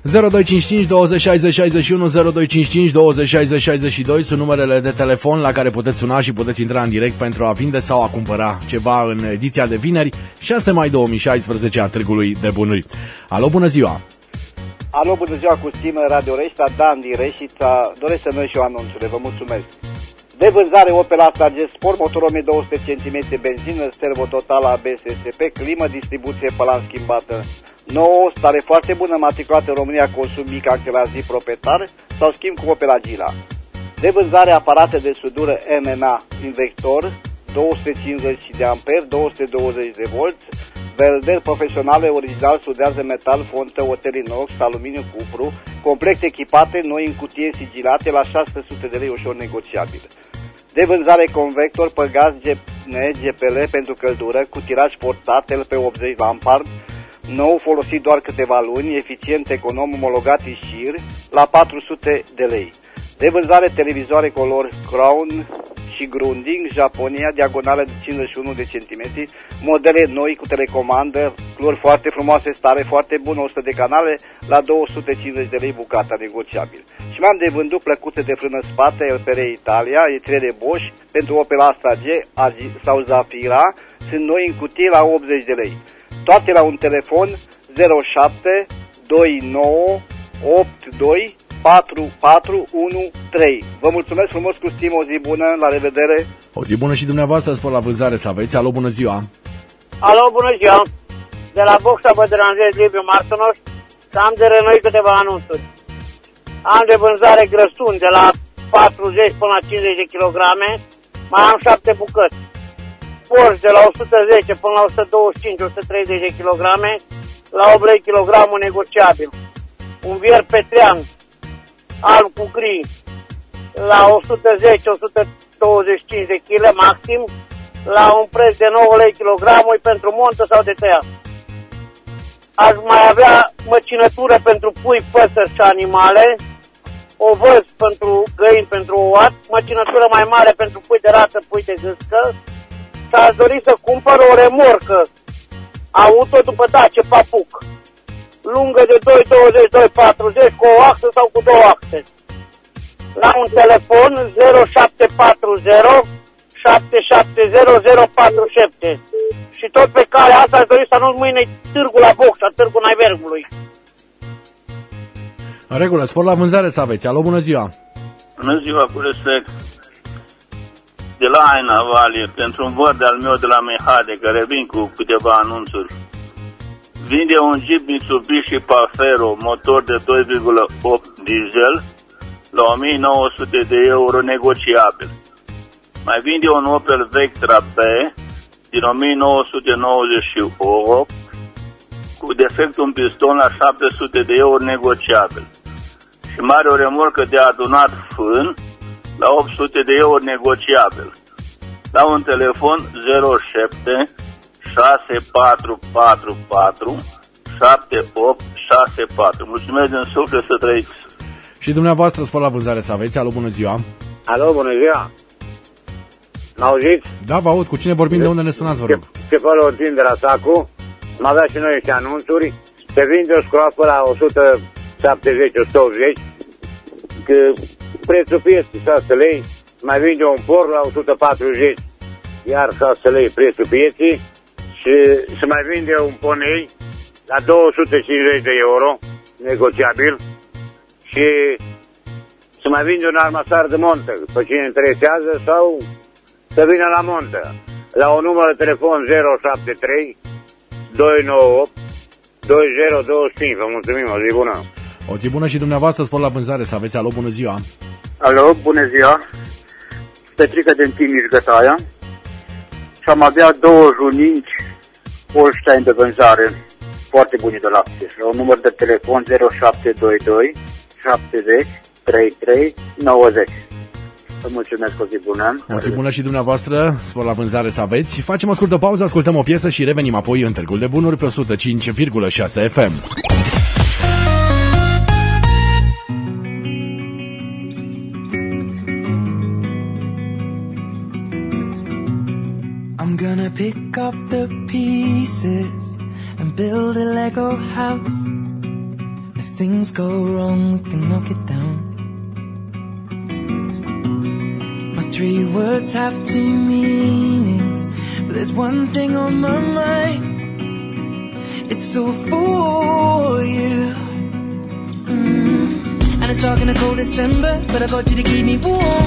0255 20 60 61 0255 20 60 62 sunt numerele de telefon la care puteți suna și puteți intra în direct pentru a vinde sau a cumpăra ceva în ediția de vineri, 6 mai 2016 a Târgului de Bunuri. Alo, bună ziua! Alo, bună ziua, cu stimă Radio Reșta, Dan din Reșița. Doresc să merg și eu anunțurile, vă mulțumesc. De vânzare Opel Astra G Sport, motor 1200 cm, benzină, servo total ABS, SP, climă, distribuție, palan schimbată. 9, stare foarte bună, matriculată în România, consum mic, acte la zi, proprietar sau schimb cu Opel Agila. De vânzare aparate de sudură MMA Invector, 250 de amperi, 220 de volți, velderi profesionale, original, sudează metal, fontă, otel inox, aluminiu, cupru, complet echipate, noi în cutie sigilate, la 600 de lei, ușor negociabil. De vânzare convector pe gaz GPL pentru căldură, cu tiraj portat, LP80 Lampard, nou, folosit doar câteva luni, eficient, econom, omologat Ishir, la 400 de lei. De vânzare televizoare color Crown și Grundig, Japonia, diagonală de 51 de centimetri, modele noi cu telecomandă, culori foarte frumoase, stare foarte bună, 100 de canale, la 250 de lei bucata, negociabil. Și mi-am de vândut plăcute de frână spate, LPR Italia, etriere Bosch, pentru Opel Astra G sau Zafira, sunt noi în cutie la 80 de lei. Toate la un telefon 07 29 82 4413. Vă mulțumesc frumos, cu stimă, o zi bună, la revedere. O zi bună și dumneavoastră, spor la vânzare să aveți. Alo, bună ziua. Alo, bună ziua. De la Boxa vă deranjez, Liviu Martonoș, să am de renoi câteva anunțuri. Am de vânzare grăsuni de la 40 până la 50 de kilograme, mai am 7 bucăți. Porci de la 110 până la 125-130 de kilograme, la 8 lei kilogramul, negociabil. Un vier petrean alb cu gri la 110-125 de kg maxim, la un preț de 9 lei kilogramul pentru montă sau de tăiat. Aș mai avea măcinătură pentru pui, păsări și animale, o văz pentru găini, pentru ouat, măcinătură mai mare pentru pui de rață, pui de gâscă, și aș dori să cumpăr o remorcă auto după Dacia Papuc, lungă de 2,20-2,40, cu o axă sau cu două axe. La un telefon 0740 770 047. Și tot pe calea asta aș dori să anunț mâine târgul la Boxa, târgul Naivergului. În regulă, spor la vânzare să aveți. Alo, bună ziua. Bună ziua, cu respect. De la Aina Valley, pentru un văd al meu de la Mehade, care vin cu câteva anunțuri. Vinde un Jeep Mitsubishi Pafero, motor de 2,8 diesel, la 1900 de euro, negociabil. Mai vinde un Opel Vectra B din 1998, cu defect un piston, la 700 de euro, negociabil. Și mai are o remorcă de adunat fân la 800 de euro, negociabil. La un telefon 07 6444 7864. Mulțumesc din suflet, să trăiți. Și dumneavoastră, spor la vânzare să aveți. Alo, bună ziua. Alo, bună ziua. M-auziți? Da, vă aud. Cu cine vorbim? De unde ne sunați, vă rog? Ce Florin de la Sacu. Am avea și noi niște anunțuri. Se vinde o scroapă la 170-180, că prețul pieții 6 lei. Mai vinde un por la 140, iar 6 lei prețul pieții. Și se mai vinde un ponei la 250 de euro, negociabil. Și se mai vinde un armasar de montă, pe cine interesează, sau să vină la montă. La un număr de telefon 073 298 2025. Vă mulțumim, o zi bună. O zi bună și dumneavoastră, spor la vânzare să aveți. Alo, bună ziua. Alo, bună ziua. Petrică din Timiș, Gătaia. Și am avea două juninci Holstein de vânzare, foarte buni de lapte. La un număr de telefon 0722 70 33 90. Vă mulțumesc, o zi bună. O zi bună și dumneavoastră, spor la vânzare să aveți. Facem o scurtă pauză, ascultăm o piesă și revenim apoi în Târgul de Bunuri pe 105,6 FM. I'm gonna pick up the pieces and build a Lego house. things go wrong, we can knock it down. My 3 words have 2 meanings, but there's one thing on my mind. It's all for you. And it's dark in a cold December, but I got you to keep me warm.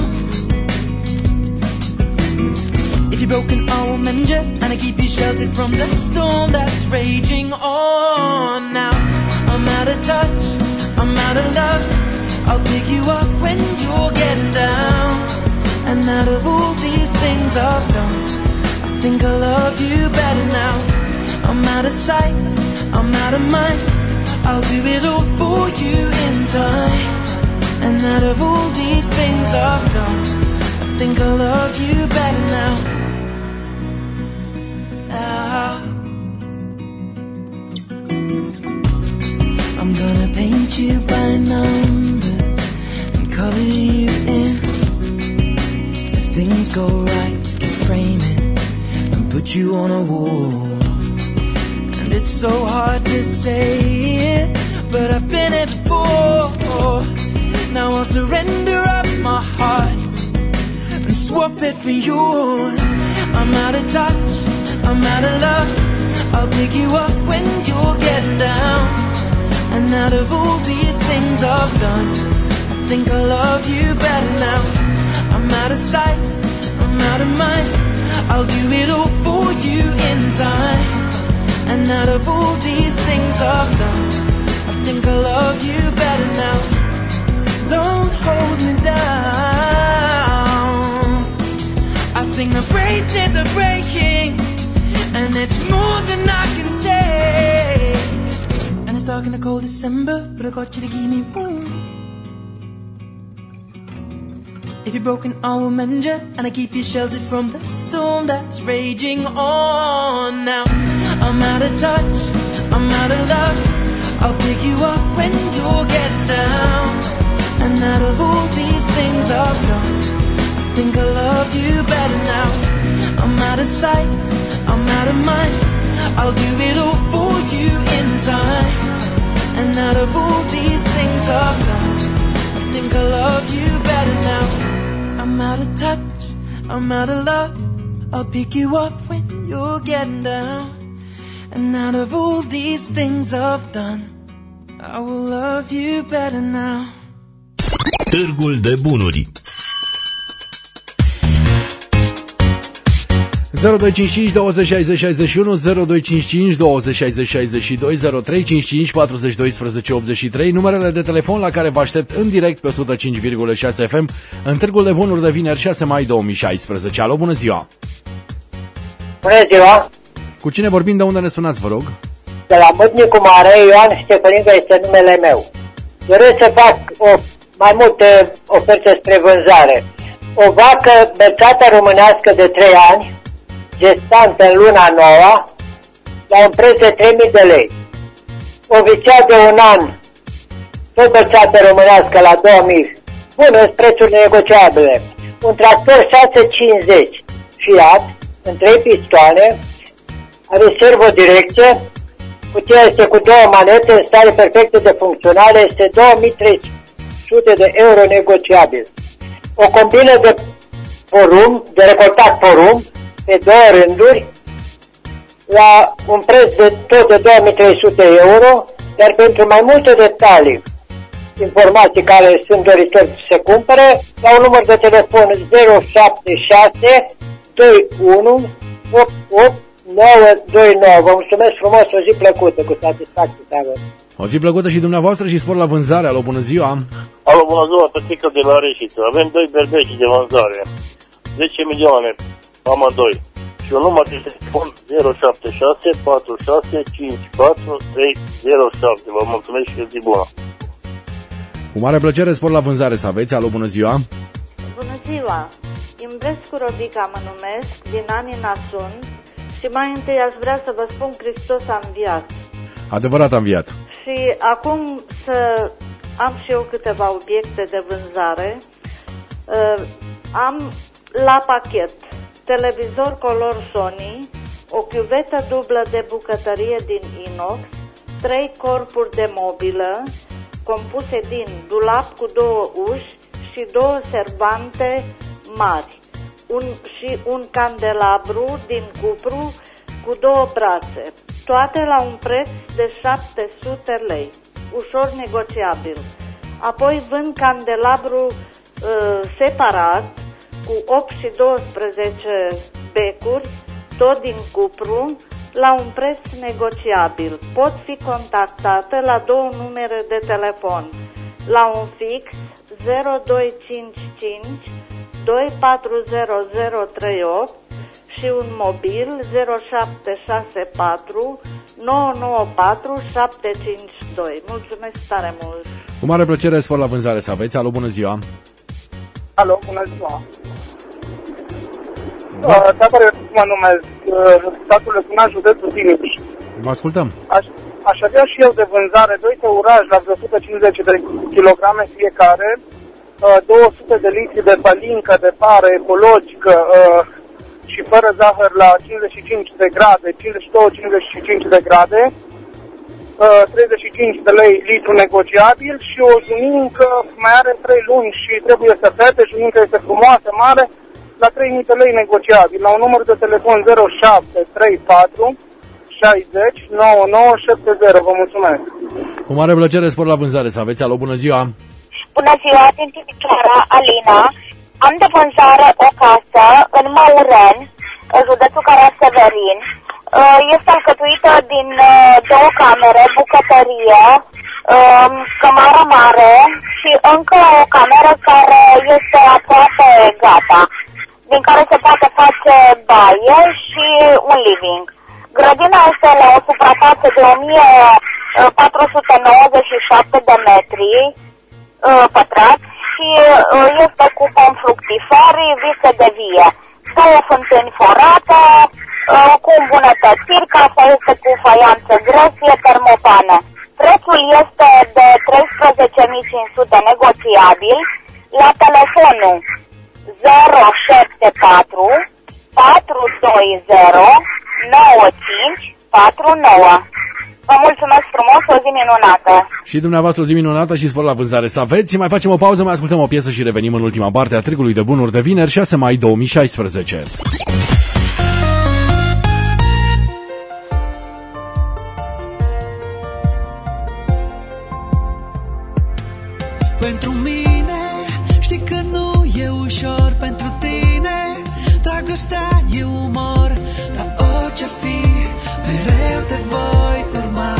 If you're broken, I will mend you, and I keep you sheltered from the storm that's raging on. Now I'm out of touch, I'm out of love. I'll pick you up when you're getting down. And out of all these things I've done, I think I love you better now. I'm out of sight, I'm out of mind. I'll do it all for you in time. And out of all these things I've done, I think I love you better now. I'm gonna paint you by numbers and color you in. If things go right, frame it and put you on a wall. And it's so hard to say it, but I've been it before. Now I'll surrender up my heart and swap it for yours. I'm out of touch, I'm out of love. I'll pick you up when you're getting down. And out of all these things I've done, I think I love you better now. I'm out of sight, I'm out of mind. I'll do it all for you in time. And out of all these things I've done, I think I love you better now. Don't hold me down. I think the braces are breaking, and it's more than I can take. And it's dark in the cold December, but I got you to keep me warm. If you're broken, I will mend you, and I keep you sheltered from the storm that's raging on. Now I'm out of touch, I'm out of love. I'll pick you up when you're getting down. And out of all these things I've done, I think I love you better now. I'm out of sight, I'm out of mind. I'll do it all for you in time. And out of all these things I've done, I think I love you better now. I'm out of touch, I'm out of love. I'll pick you up when you're getting down. And out of all these things I've done, I will love you better now. Târgul de bunuri. 0255 20 60 61, 0255 20 60 62, 0355 40 12 83, numerele de telefon la care vă aștept în direct pe 105,6 FM în Târgul de Bunuri de vineri 6 mai 2016. Alo, bună ziua! Bună ziua! Cu cine vorbim, de unde ne sunați, vă rog? De la Mâdnicu Mare, Ioan Ștefănică este numele meu. Doresc să fac mai multe oferte spre vânzare. O vacă bățată românească de 3 ani, gestantă în luna 9, la un preț de 3.000 de lei. O vițea de 1 an, tot bățată românească la 2.000, bună, prețuri negociabile. Un tractor 650 Fiat, în 3 pistoane, are servodirecție, cutia este cu 2 manete în stare perfectă de funcționare, este 2300 de euro negociabil. O combină de porumb, de recoltat porumb, pe 2 rânduri, la un preț de tot de 2300 euro, iar pentru mai multe detalii, informații care sunt doritori să se cumpere, la un număr de telefon 076 21 88 929. Vă mulțumesc frumos, o zi plăcută, cu satisfacție să avem. O zi plăcută și dumneavoastră și spor la vânzare. Alo, bună ziua! Alo, bună ziua, Petrică de la Reșiță. Avem 2 berbeși de vânzare, 10 milioane, amândoi. Și un număr de telefon 076 46 54 307. Vă mulțumesc și zi bună. Cu mare plăcere, spor la vânzare să aveți. Alo, bună ziua! Bună ziua! Imbrescu Rodica mă numesc, din anii Nasun, și mai întâi aș vrea să vă spun Hristos a înviat. Adevărat a înviat. Și acum să am și eu câteva obiecte de vânzare. Am la pachet televizor color Sony, o chiuvetă dublă de bucătărie din inox, 3 corpuri de mobilă, compuse din dulap cu 2 uși și 2 servante mari și un candelabru din cupru cu 2 brațe, toate la un preț de 700 lei, ușor negociabil. Apoi vând candelabru separat cu 8 și 12 becuri, tot din cupru, la un preț negociabil. Pot fi contactate la 2 numere de telefon, la un fix 0255 240038 și un mobil 0764 994 752. Mulțumesc tare mult! Cu mare plăcere, spor la vânzare să aveți. Alo, bună ziua! Alo, bună ziua! Tabără, mă numesc, statul Lăcuna, județul Timiș. Vă ascultăm. Aș avea și eu de vânzare 2 tăurași la vreo 150 de kilograme fiecare, 200 de litri de palincă de pară ecologică și fără zahăr la 55 de grade, 52-55 de grade, 35 de lei litru negociabil și o junincă mai are 3 luni și trebuie să fete, junincă este frumoasă, mare, la 3.000 de lei negociabil, la un număr de telefon 0734 60 9970. Vă mulțumesc! Cu mare plăcere, spor la vânzare să aveți. Alo, bună ziua! Bună ziua, din Timișoara, Alina. Am de vânzare o casă în Mauren, județul Caraseverin. Este alcătuită din 2 camere, bucătărie, cămară mare și încă o cameră care este aproape gata, din care se poate face baie și un living. Grădina este la o suprafață de 1497 de metri pătrați și este cu pom fructiferi, vise de vie, 2 fântâni forate, cu îmbunătățiri, casa este cu faianță gresie, termopane. Prețul este de 13.500 negociabil la telefonul 074 420 9549. Vă mulțumesc frumos, o zi minunată! Și dumneavoastră o zi minunată și spor la vânzare să aveți. Mai facem o pauză, mai ascultăm o piesă și revenim în ultima parte a Târgului de Bunuri de vineri, 6 mai 2016. Pentru mine, știi că nu e ușor. Pentru tine, dragostea e umor. Dar orice fi, mereu te voi urma.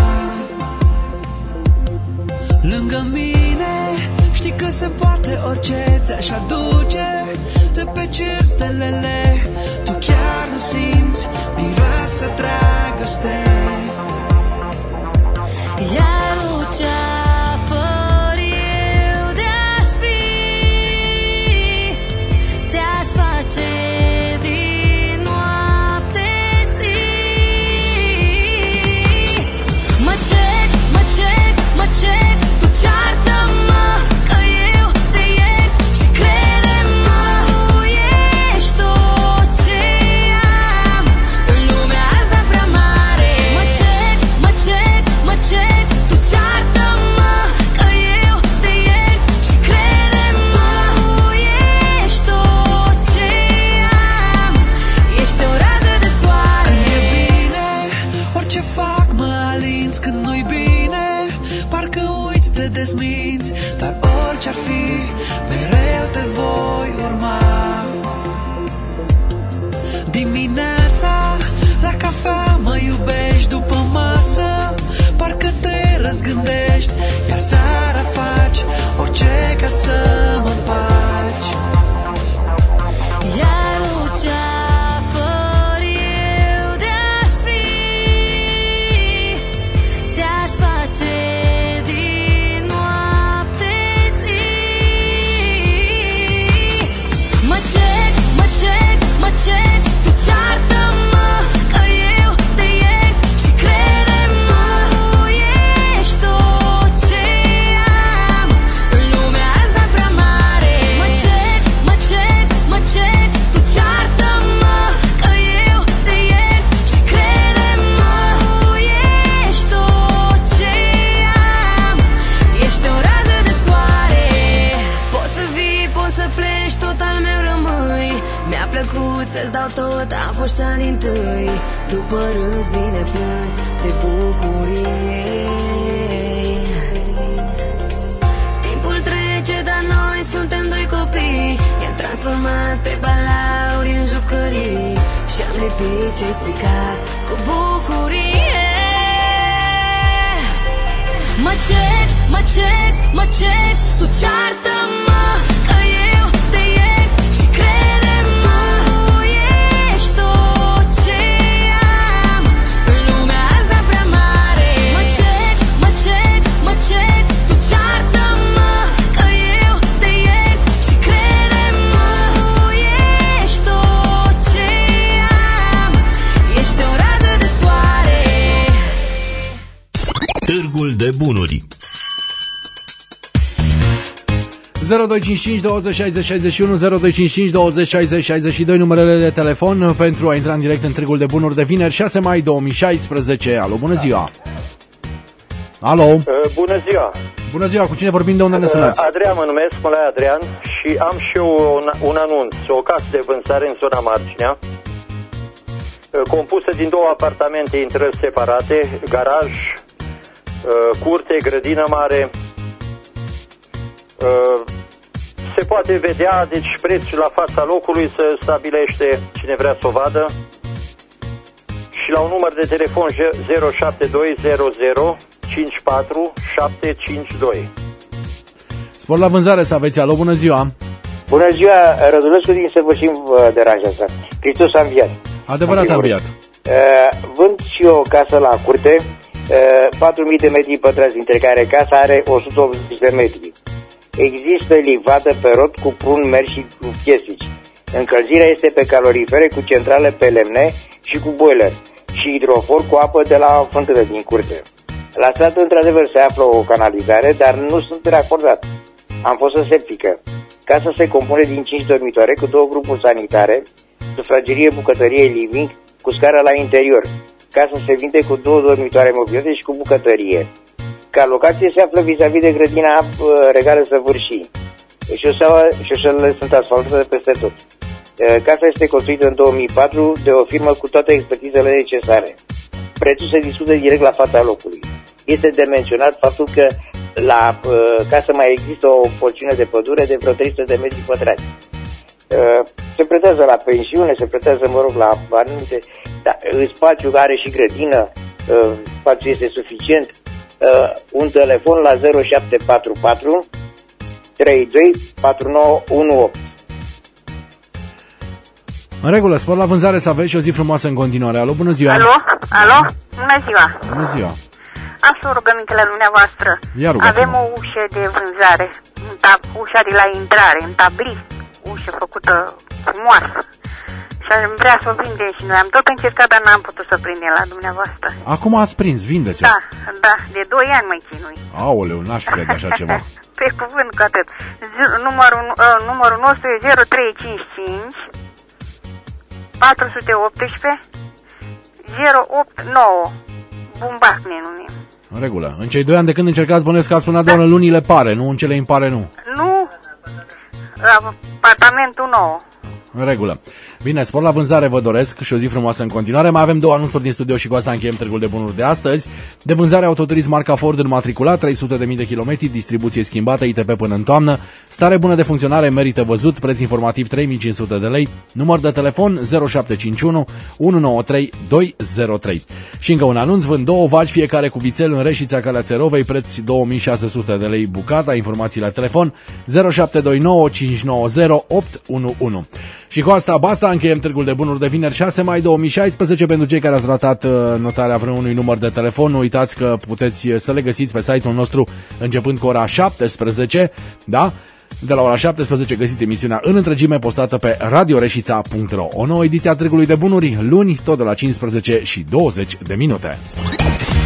Lângă mine, știi că se poate orice. Ți-aș aduce de pe cer stelele. Tu chiar nu simți miroasa dragoste. Iar nu ce-a eu de-aș fi, ți-aș face din noapte zi. Mă cerți, tu ceartă-mă, că eu te iert și crede-mă, tu ești tot ce am în lumea asta prea mare. Mă cerți, tu ceartă-mă, că eu te iert și crede-mă, tu ești tot ce am, ești o rază de soare. Când e bine, orice fac mă alinți. Când nu-i bine, parcă uiți, te dezminți. Dar orice-ar fi, mereu te voi urma. Dimineața, la cafea mă iubești. După masă, parcă te răzgândești. Iar seara faci orice ca să mă împaci. Iar nu ce-a eu de-aș fi, ți-aș face din noapte zi. Mă cerți, tu ceartă-mă, că eu te iert și crede-mă, tu ești tot ce am în lumea asta. așa dintâi, după râs vine plâns de bucurie. Timpul trece, dar noi suntem doi copii, i-am transformat pe balauri în jucării și am lipit ce-ai stricat cu bucurie. Mă cerți, mă cerți, mă cerți, tu ceartă-mă că eu te iert și crede-mă, tu ești tot ce am în lumea asta prea mare. Mă cerți, mă cerți, mă cerți, tu ceartă-mă că eu te iert și crede-mă, tu ești tot ce am, ești o rază de soare. Târgul de bunuri. 0255 20 60 61 0255 20 60 62 numerele de telefon pentru a intra în direct în Târgul de bunuri de vineri 6 mai 2016. Alo, bună ziua. Alo. Bună ziua. Bună ziua, cu cine vorbim, de unde ne sunați? Adrian mă numesc, mă la Adrian și am și eu un anunț, o casă de vânzare în zona Marginea, compusă din 2 apartamente, intrări separate, garaj, curte, grădină mare. Se poate vedea, deci prețul la fața locului se stabilește cine vrea să o vadă și la un număr de telefon 07200 54752. Spor la vânzare să aveți. Alo, bună ziua. Bună ziua, Rădulescu din Săvârșim vă deranjează. Hristos a înviat. Adevărat a înviat. Vând și eu o casă la curte, 4.000 de metri pătrați, dintre care casa are 180 de metri. Există livadă pe rot cu prun, mer și cu piesici. Încălzirea este pe calorifere cu centrale pe lemne și cu boiler și hidrofor cu apă de la fântână din curte. La stradă, într-adevăr, se află o canalizare, dar nu sunt racordat. Am fost în septică. Casa se compune din 5 dormitoare cu 2 grupuri sanitare, sufragerie, bucătărie, living, cu scară la interior. Casa se vinde cu 2 dormitoare mobilate și cu bucătărie. Ca locație se află vis-a-vis de grădina Regală Săvârșii. Șoselele sunt asfaltate peste tot. Casa este construită în 2004 de o firmă cu toate expertizele necesare. Prețul se discută direct la fața locului. Este de menționat faptul că la casă mai există o porțiune de pădure de vreo 300 de metri pătrați. Se pretează la pensiune, se pretează, mă rog, la anumite, dar spațiul are și grădină, spațiul este suficient. Un telefon la 0744 32 4918. În regulă, spor la vânzare să aveți și o zi frumoasă în continuare. Alo, bună ziua. Alo, bună ziua. Bună ziua. Am și o rugăminte la dumneavoastră. Avem o ușă de vânzare, ușa de la intrare, în tabli, ușă făcută frumoasă. Și vrea să o vindem și noi am tot încercat, dar n-am putut să prindem la dumneavoastră. Acum ați prins, vindeți-o. Da, de 2 ani mai chinui. Aoleu, n-aș crede așa ceva. Pe cuvânt cu atât. Numărul nostru e 0355 418 089. Bumbac ne numim. În regulă. În cei 2 ani de când încercați, bănuiesc că ați sunat doar în lunile pare, nu în cele impare, nu. Nu, apartamentul nou. În regulă. Bine, spor la vânzare vă doresc și o zi frumoasă în continuare. Mai avem 2 anunțuri din studio și cu asta încheiem Târgul de bunuri de astăzi. De vânzare autoturism marca Ford înmatriculat, 300.000 de kilometri, distribuție schimbată, ITP până în toamnă, stare bună de funcționare, merită văzut, preț informativ 3.500 de lei, număr de telefon 0751 193 203. Și încă un anunț, vând 2 vaci, fiecare cu vițel în Reșița, Calea Țerovei, preț 2600 de lei bucata, informații la telefon 0729 590 811. Și cu asta basta, încheiem Târgul de bunuri de vineri 6 mai 2016. Pentru cei care ați ratat notarea vreunui număr de telefon, nu uitați că puteți să le găsiți pe site-ul nostru începând cu ora 17, da? De la ora 17 găsiți emisiunea în întregime postată pe radioreșița.ro. O nouă ediție a Târgului de bunuri, luni, tot de la 15 și 20 de minute.